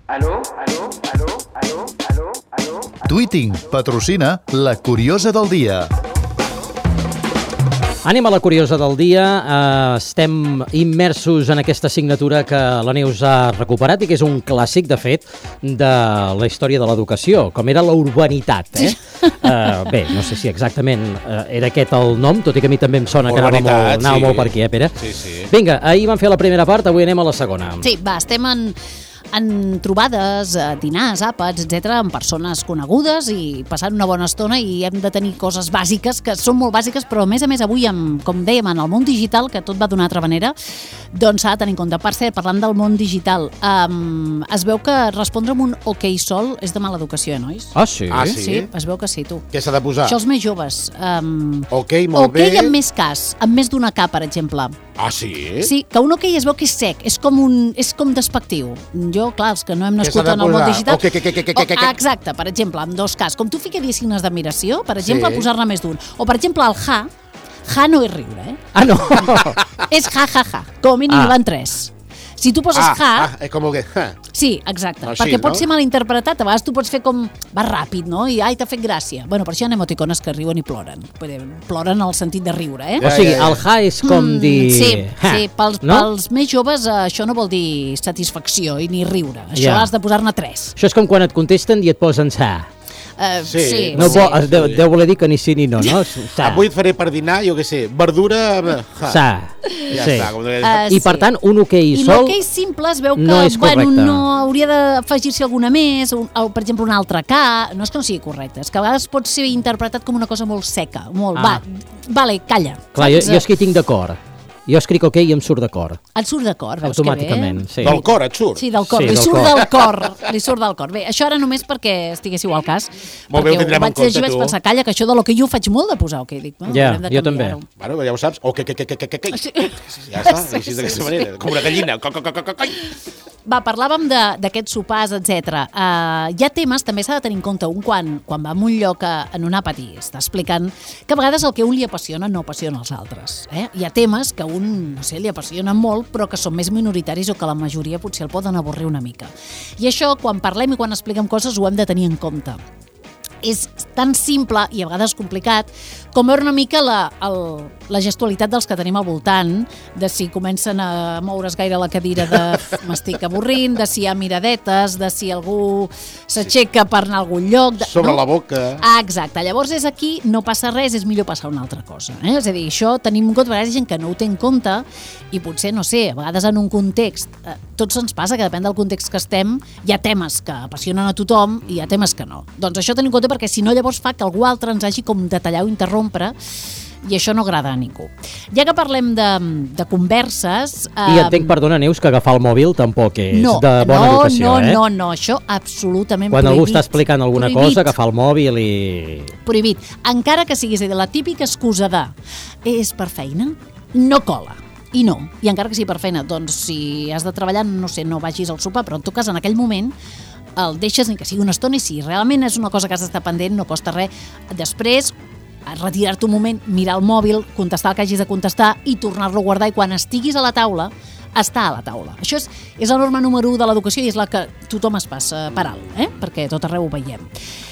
Tweeting patrocina La Curiosa del Dia. Anem a la curiosa del dia. Estem immersos en aquesta assignatura que la Neus ha recuperat i que és un clàssic, de fet, de la història de l'educació, com era la urbanitat. Bé, no sé si exactament era aquest el nom, tot i que a mi també em sona que anava molt per aquí, Pere? Sí. Vinga, ahir vam fer la primera part, avui anem a la segona. Sí, va, estem en trobades, dinars, àpats, etc., amb persones conegudes i passant una bona estona, i hem de tenir coses bàsiques, que són molt bàsiques, però a més avui, com dèiem, en el món digital, que tot va d'una altra manera, doncs s'ha de tenir en compte. Per cert, parlant del món digital, es veu que respondre amb un ok sol és de mala educació, nois? Ah, sí? Sí, es veu que sí, tu. Què s'ha de posar? Això els més joves. Ok, molt bé. Ok amb més cas, amb més d'una K, per exemple. Ah, sí? Sí, que un ok es veu que és sec, és com despectiu. Jo, clar, els que no hem nascut en el món digital... Exacte, per exemple, amb dos Ks. Com tu ficaries signes d'admiració, per exemple, posar-ne més d'un. O, per exemple, el ja no és riure, eh? Ah, no? És ja. Com a mínim van tres. Si tu poses és com que... Sí, exacte, així, perquè pot no? ser mal interpretat, a vegades tu pots fer com... Va ràpid, no? I t'ha fet gràcia. Bueno, per això hi ha emoticones que riuen i ploren. Ploren en el sentit de riure, eh? O sigui, el ja és com dir... Sí, pels més joves això no vol dir satisfacció i ni riure. Això has de posar-ne tres. Això és com quan et contesten i et posen sa. Sí. No, deu voler dir que ni sí ni no, no? Avui et faré per dinar, jo què sé, verdura... Sa. Ja està. I per tant, un ok sol... I l'ok simple es veu que no hauria d'afegir-se alguna més, per exemple, un altre K. No és que no sigui correcte, és que a vegades pot ser interpretat com una cosa molt seca. Vale, calla. Clar, jo és que hi tinc d'acord. Jo escric ok i em surt de cor. Et surt de cor, veus automàticament, que bé? Sí. Del cor et surt? Sí, del cor. Li surt del cor. Bé, això ara només perquè estiguéssiu al cas. Molt bé, ho tindrem en compte, tu. Vaig pensar, calla, que això de lo que jo faig molt de posar ok. Dic, ja, jo també. Bueno, ja ho saps. Ok. Ja està, així d'aquesta manera. Com una gallina. Va, parlàvem d'aquests sopars, etc. Hi ha temes, també s'ha de tenir en compte quan va en un lloc en un àpat i està explicant que a vegades el que un li apassiona no apassiona els altres. Hi ha temes que no sé, li apassionen molt, però que són més minoritaris o que la majoria potser el poden avorrir una mica. I això, quan parlem i quan expliquem coses, ho hem de tenir en compte. És tan simple i a vegades complicat com veure una mica la gestualitat dels que tenim al voltant, de si comencen a moure's gaire la cadira de m'estic avorrint, de si hi ha miradetes, de si algú s'aixeca per anar a algun lloc... Sobre la boca. Exacte. Llavors és aquí, no passa res, és millor passar una altra cosa. És a dir, això tenim en compte, a vegades hi ha gent que no ho té en compte i potser, no sé, a vegades en un context, tots ens passa que depèn del context que estem, hi ha temes que apassionen a tothom i hi ha temes que no. Doncs això tenim en compte perquè si no llavors fa que algú altre ens hagi com de tallar o interrompre i això no agrada a ningú. Ja que parlem de converses... I entenc, perdona, Neus, que agafar el mòbil tampoc és de bona educació, No, això absolutament prohibit. Quan algú està explicant alguna cosa, agafar el mòbil i... Prohibit. Encara que siguis de la típica excusa de és per feina, no cola. I no. I encara que sigui per feina, doncs si has de treballar, no sé, no vagis al sopar, però en tot cas, en aquell moment el deixes ni que sigui una estona i si realment és una cosa que has d'estar pendent no costa res. Després, retirar-te un moment, mirar el mòbil, contestar el que hagis de contestar i tornar-lo a guardar i quan estiguis a la taula, estar a la taula. Això és la norma número 1 de l'educació i és la que tothom es passa per alt, perquè tot arreu ho veiem.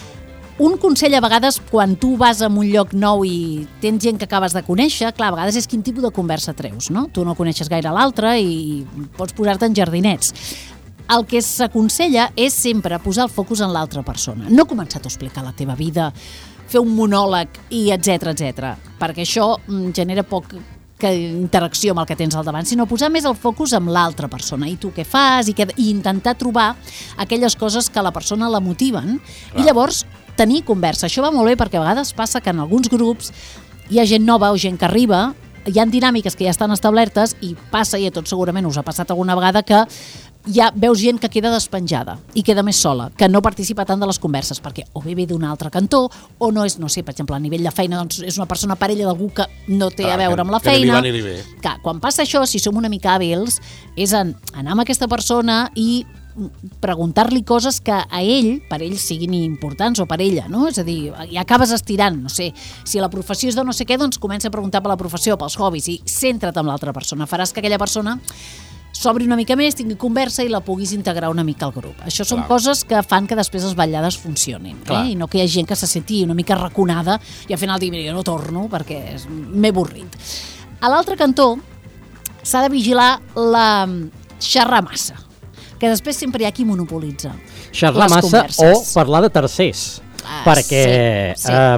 Un consell a vegades quan tu vas a un lloc nou i tens gent que acabes de conèixer, clar, a vegades és quin tipus de conversa treus, no? Tu no coneixes gaire l'altre i pots posar-te en jardinets. El que s'aconsella és sempre posar el focus en l'altra persona. No començar a explicar la teva vida, fer un monòleg i etc, perquè això genera poc interacció amb el que tens al davant, sinó posar més el focus en l'altra persona. I tu què fas? I intentar trobar aquelles coses que la persona la motiven i llavors tenir conversa. Això va molt bé perquè a vegades passa que en alguns grups hi ha gent nova o gent que arriba, hi ha dinàmiques que ja estan establertes i passa, i a tots segurament us ha passat alguna vegada, que ja veus gent que queda despenjada i queda més sola, que no participa tant de les converses perquè o ve d'un altre cantó o no és, no sé, per exemple, a nivell de feina doncs és una persona parella d'algú que no té a veure amb la feina. Clar, quan passa això, si som una mica hàbils, és anar amb aquesta persona i preguntar-li coses que a ell, per ell siguin importants o per ella, no? És a dir, i acabes estirant, no sé, si la professió és de no sé què, doncs comença a preguntar per la professió, pels hobbies i centra't amb l'altra persona. Faràs que aquella persona s'obri una mica més, tingui conversa i la puguis integrar una mica al grup. Això són coses que fan que després les vetllades funcionin, i no que hi ha gent que se senti una mica raconada i al final digui, mira, jo no torno perquè m'he avorrit. A l'altre cantó s'ha de vigilar la xerrar massa, que després sempre hi ha qui monopolitza xerrar les massa converses. o parlar de tercers, perquè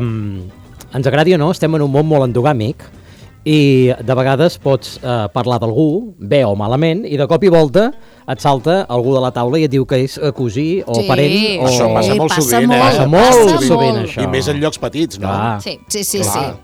ens agradi o no, estem en un món molt endogàmic i de vegades pots parlar d'algú, bé o malament, i de cop i volta et salta algú de la taula i et diu que és cosí o parent. O... Això passa molt sovint, Passa molt sovint, això. I més en llocs petits, no? Clar. Sí.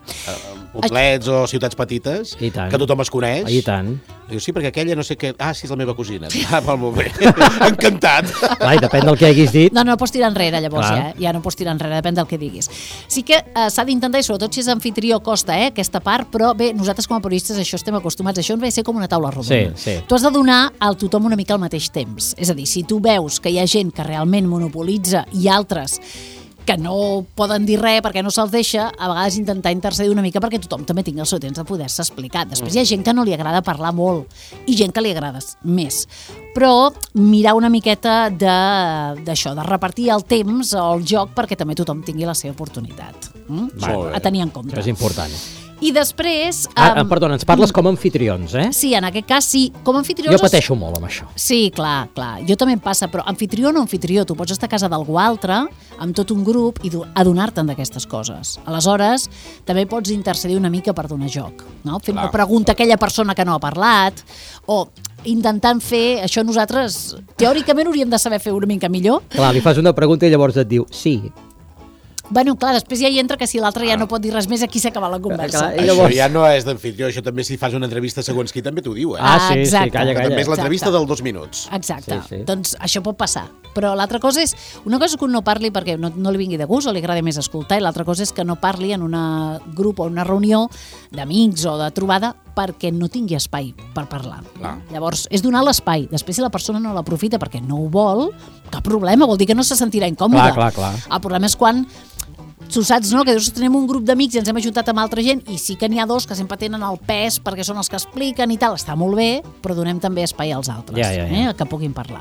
Poblets o ciutats petites, que tothom es coneix. I tant. Diu, sí, perquè aquella no sé què... Ah, sí, és la meva cosina. Ah, molt bé. Encantat. Clar, i depèn del que haguis dit. No pots tirar enrere, llavors, ja no pots tirar enrere, depèn del que diguis. Sí que s'ha d'intentar, i sobretot si és anfitrió, costa, aquesta part, però bé, nosaltres com a periodistes això estem acostumats, això ens ve a ser com una taula rodona. Sí. Tu has de donar al tothom una mica al mateix temps. És a dir, si tu veus que hi ha gent que realment monopolitza i altres que no poden dir res perquè no se'ls deixa, a vegades intentar intercedir una mica perquè tothom també tingui el seu temps de poder-se explicar. Després hi ha gent que no li agrada parlar molt i gent que li agrada més. Però mirar una miqueta d'això, de repartir el temps o el joc perquè també tothom tingui la seva oportunitat. A tenir en compte. Això és important. I després... Perdona, ens parles com a anfitrions, eh? Sí, en aquest cas sí. Com a anfitrions... Jo pateixo molt amb això. Sí, clar. Jo també em passa, però anfitrió o no anfitrió, tu pots estar a casa d'algú altre, amb tot un grup, i adonar-te'n d'aquestes coses. Aleshores, també pots intercedir una mica per donar joc, no? Fent una pregunta a aquella persona que no ha parlat, o intentant fer... Això nosaltres, teòricament, hauríem de saber fer una mica millor. Clar, li fas una pregunta i llavors et diu sí. Bueno, clar, després ja hi entra que si l'altre ja no pot dir res més, aquí s'acaba la conversa. Clar, llavors... Això ja no és d'anfitrió, això també si fas una entrevista segons qui també t'ho diu, eh? Sí, calla. També és l'entrevista dels 2 minuts. Exacte, doncs això pot passar. Però l'altra cosa és, una cosa és que un no parli perquè no li vingui de gust o li agrada més escoltar, i l'altra cosa és que no parli en un grup o una reunió d'amics o de trobada perquè no tingui espai per parlar. Llavors, és donar l'espai. Després, si la persona no l'aprofita perquè no ho vol, cap problema, vol dir que no se sentirà incòmode. Clar. El problema és quan tu saps, no?, que dius, tenim un grup d'amics i ens hem ajuntat amb altra gent, i sí que n'hi ha 2 que sempre tenen el pes perquè són els que expliquen i tal, està molt bé, però donem també espai als altres, que puguin parlar.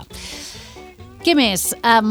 Què més?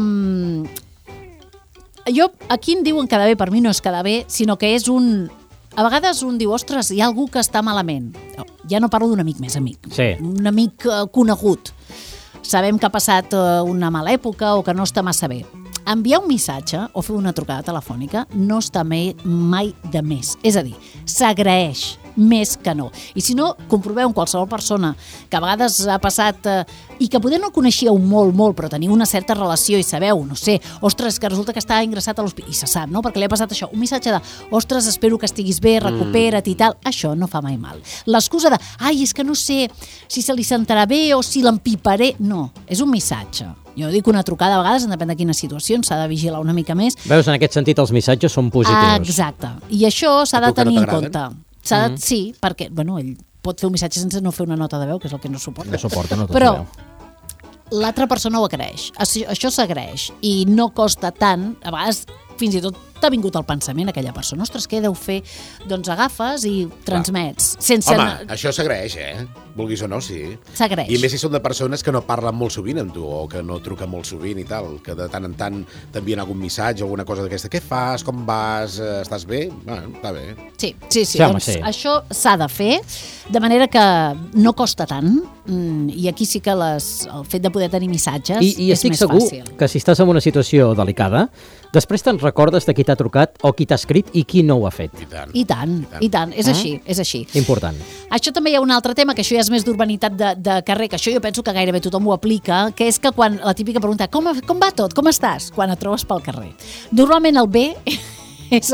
Aquí em diuen quedar bé, per mi no és quedar bé, sinó que és un... A vegades un diu, ostres, hi ha algú que està malament. Ja no parlo d'un amic més amic, un amic conegut. Sabem que ha passat una mala època o que no està massa bé. Enviar un missatge o fer una trucada telefònica no està mai de més. És a dir, s'agraeix més que no. I si no, comproveu amb qualsevol persona que a vegades ha passat i que poder no coneixíeu molt, però teniu una certa relació i sabeu, no sé, ostres, que resulta que està ingressat a l'hospital, i se sap, no?, perquè li ha passat això. Un missatge de, ostres, espero que estiguis bé, recupera't i tal, això no fa mai mal. L'excusa de, és que no sé si se li sentarà bé o si l'empiparé, no, és un missatge. Jo dic una trucada a vegades, depèn de quines situacions, s'ha de vigilar una mica més. Veus, en aquest sentit els missatges són positius. Exacte. I això s'ha de tenir en compte. Sí, perquè, ell pot fer un missatge sense no fer una nota de veu, que és el que no suporta. No suporta nota de veu. Però l'altra persona ho agraeix. Això s'agraeix i no costa tant, a vegades fins i tot t'ha vingut al pensament aquella persona, ostres, què deu fer? Doncs agafes i transmets. Home, això s'agraeix, vulguis o no, sí. S'agraeix. I més si són de persones que no parlen molt sovint amb tu o que no truquen molt sovint i tal, que de tant en tant t'envien algun missatge o alguna cosa d'aquesta. Què fas? Com vas? Estàs bé? Està bé. Sí. Doncs això s'ha de fer, de manera que no costa tant, i aquí sí que el fet de poder tenir missatges és més fàcil. I estic segur que si estàs en una situació delicada, després te'n recordes de qui t'ha trucat o qui t'ha escrit i qui no ho ha fet. I tant. És així. Important. Això també hi ha un altre tema, que això ja és més d'urbanitat de carrer, que això jo penso que gairebé tothom ho aplica, que és que quan la típica pregunta, com va tot? Com estàs? Quan et trobes pel carrer. Normalment el bé és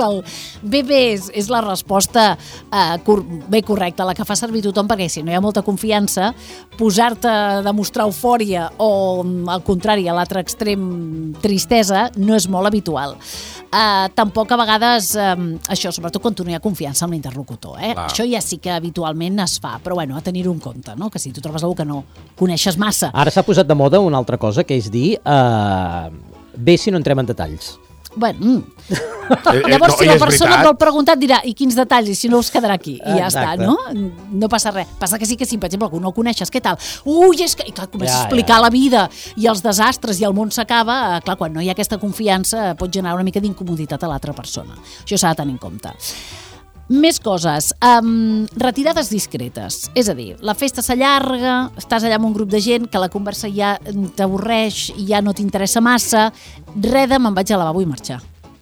la resposta bé correcta, la que fa servir tothom, perquè si no hi ha molta confiança, posar-te a demostrar eufòria o, al contrari, a l'altre extrem, tristesa, no és molt habitual. Tampoc a vegades, això, sobretot quan tu no hi ha confiança en l'interlocutor. Això ja sí que habitualment es fa, però a tenir-ho en compte, no? Que si tu trobes algú que no coneixes massa... Ara s'ha posat de moda una altra cosa, que és dir, bé si no entrem en detalls. Bueno, llavors, si la persona et vol preguntar, et dirà, i quins detalls? I si no, us quedarà aquí. I ja està, no? No passa res. Passa que sí, per exemple, algú no el coneixes, què tal? Ui, és que... I clar, comença a explicar la vida i els desastres i el món s'acaba. Clar, quan no hi ha aquesta confiança pot generar una mica d'incomoditat a l'altra persona. Això s'ha de tenir en compte. Més coses, retirades discretes, és a dir, la festa s'allarga, estàs allà amb un grup de gent que la conversa ja t'avorreix i ja no t'interessa massa, me'n vaig al lavabo i marxar.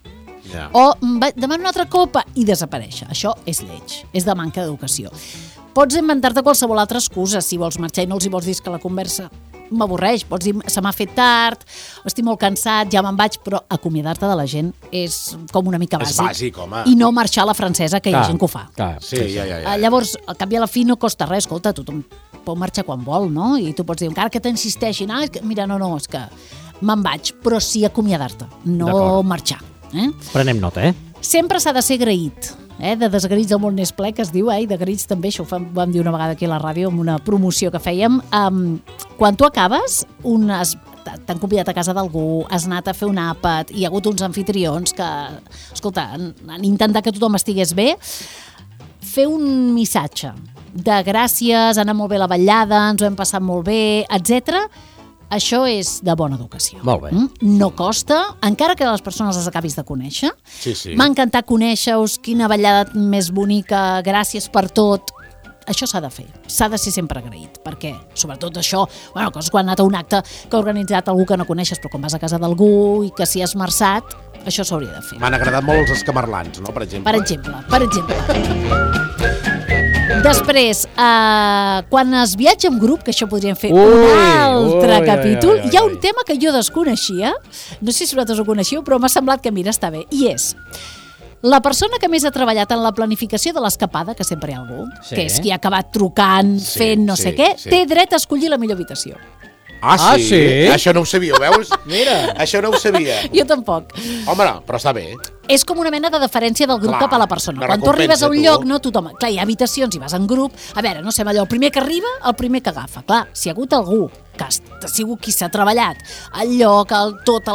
O demano una altra copa i desaparèixer. Això és lleig, és de manca d'educació. Pots inventar-te qualsevol altra excusa, si vols marxar i no els hi vols dir que la conversa m'avorreix, pots dir, se m'ha fet tard, estic molt cansat, ja me'n vaig, però acomiadar-te de la gent és com una mica bàsic. És bàsic, home. I no marxar a la francesa, que hi ha gent que ho fa. Sí. Llavors, al cap i a la fi no costa res, escolta, tothom pot marxar quan vol, no? I tu pots dir, encara que t'insisteixin, mira, no, és que me'n vaig, però sí acomiadar-te, no marxar. Prenem nota, Sempre s'ha de ser agraït. De desagraïts el món n'és ple, que es diu, i d'agraïts també, això ho vam dir una vegada aquí a la ràdio amb una promoció que fèiem. Quan tu acabes, t'han convidat a casa d'algú, has anat a fer un àpat, hi ha hagut uns anfitrions que, escolta, han intentat que tothom estigués bé, fer un missatge de gràcies, ha anat molt bé la vetllada, ens ho hem passat molt bé, etc. Això és de bona educació. Molt bé. No costa, encara que les persones les acabis de conèixer. Sí. M'ha encantat conèixer-us, quina vetllada més bonica, gràcies per tot. Això s'ha de fer, s'ha de ser sempre agraït, perquè, sobretot això, coses quan has anat a un acte que ha organitzat algú que no coneixes, però quan vas a casa d'algú i que s'hi has esmerçat, això s'hauria de fer. M'han agradat molt els escamarlans, no?, per exemple. Per exemple. Després, quan es viatja en grup, que això podríem fer un altre capítol, hi ha un tema que jo desconeixia, no sé si vosaltres ho coneixeu, però m'ha semblat que, mira, està bé, i és la persona que més ha treballat en la planificació de l'escapada, que sempre hi ha algú, que és qui ha acabat trucant, fent no sé què, té dret a escollir la millor habitació. Sí? Això no ho sabia, veus? Mira. Això no ho sabia. Jo tampoc. Home, no, però està bé. És com una mena de deferència del grup cap a la persona. Quan tu arribes a un lloc, no tothom... Clar, hi ha habitacions i vas en grup. A veure, no sé, allò, el primer que arriba, el primer que agafa. Clar, si hi ha hagut algú que ha sigut qui s'ha treballat, el lloc, tota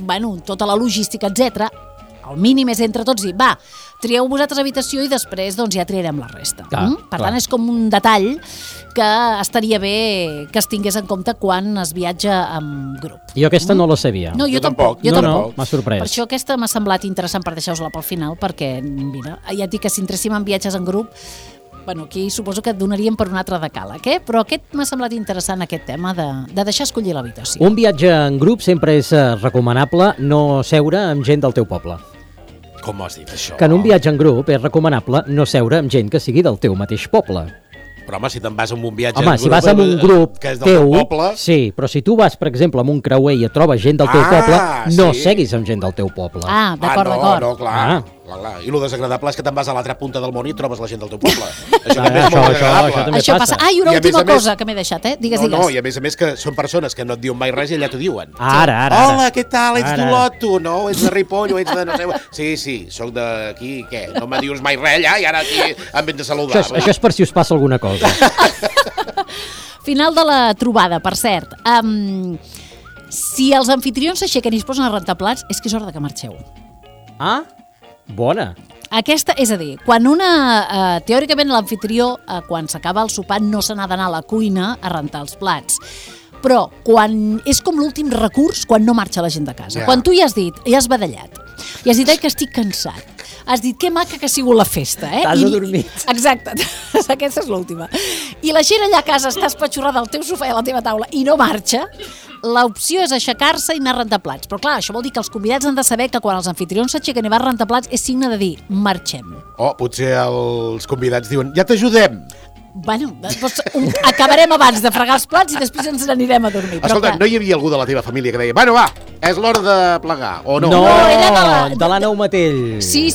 la logística, etc. El mínim és entre tots dir, trieu vosaltres habitació i després doncs ja triarem la resta. Per tant, és com un detall que estaria bé que es tingués en compte quan es viatja en grup. Jo aquesta no la sabia. No, jo tampoc. No, m'ha sorprès. Per això aquesta m'ha semblat interessant per deixar-vos-la pel final, perquè, mira, ja et dic que si entréssim en viatges en grup, aquí suposo que et donaríem per un altre decàleg, però aquest m'ha semblat interessant, aquest tema de deixar escollir l'habitació. Un viatge en grup sempre és recomanable no seure amb gent del teu poble. Com has dit, això? Que en un viatge en grup és recomanable no seure amb gent que sigui del teu mateix poble. Però, home, si te'n vas amb un viatge... Home, si vas amb un grup que és del teu poble... Sí, però si tu vas, per exemple, amb un creuer i et trobes gent del teu poble, no seguis amb gent del teu poble. D'acord. No, clar. I el desagradable és que te'n vas a l'altra punta del món i trobes la gent del teu poble. Això també és molt desagradable. Això passa. I una última cosa que m'he deixat, Digues. No, i a més que són persones que no et diuen mai res i allà t'ho diuen. Ara. Hola, què tal? Ets d'Olot, tu, no? Ets de Ripoll o ets de no sé... Sí, soc d'aquí, què? No me dius mai res allà i ara aquí em vens a saludar. Això és per si us passa alguna cosa. Final de la trobada, per cert. Si els anfitrions s'aixequen i es posen a rentar plats, és que és hora que marxeu. Bona. Aquesta, és a dir, quan teòricament l'anfitrió, quan s'acaba el sopar, no se n'ha d'anar a la cuina a rentar els plats. Però quan és com l'últim recurs quan no marxa la gent de casa. Quan tu ja has dit, ja has badallat, i has dit que estic cansat, has dit que maca que ha sigut la festa, T'has adormit. Exacte, aquesta és l'última. I la gent allà a casa està espatxorrada al teu sofà i a la teva taula i no marxa, l'opció és aixecar-se i anar a rentar plats. Però clar, això vol dir que els convidats han de saber que quan els anfitrions s'aixequen i van a rentar plats és signe de dir, marxem. Potser els convidats diuen, ja t'ajudem. Bueno, doncs acabarem abans de fregar els plats i després ens n'anirem a dormir. Escolta, no hi havia algú de la teva família que deia, va, és l'hora de plegar, o no? No, de la Nou Matell. Sí.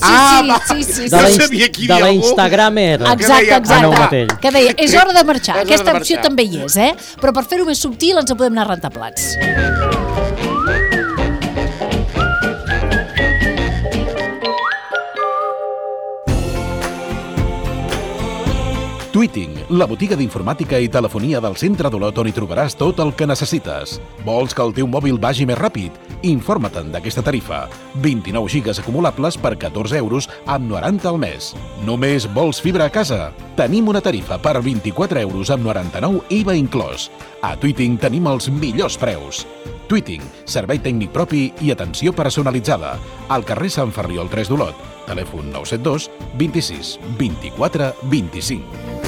De la Instagramer. Exacte. Que deia, és hora de marxar. Aquesta opció també hi és, Però per fer-ho més subtil ens podem anar a rentar plats. Tweeting, la botiga d'informàtica i telefonia del centre d'Olot on hi trobaràs tot el que necessites. Vols que el teu mòbil vagi més ràpid? Informa-te'n d'aquesta tarifa. 29 gigas acumulables per 14 euros amb 90 al mes. Només vols fibra a casa? Tenim una tarifa per 24 euros amb 99 IVA inclòs. A Tweeting tenim els millors preus. Tweeting, servei tècnic propi i atenció personalitzada. Al carrer Sant Ferriol 3 d'Olot. Telèfon 972 26 24 25.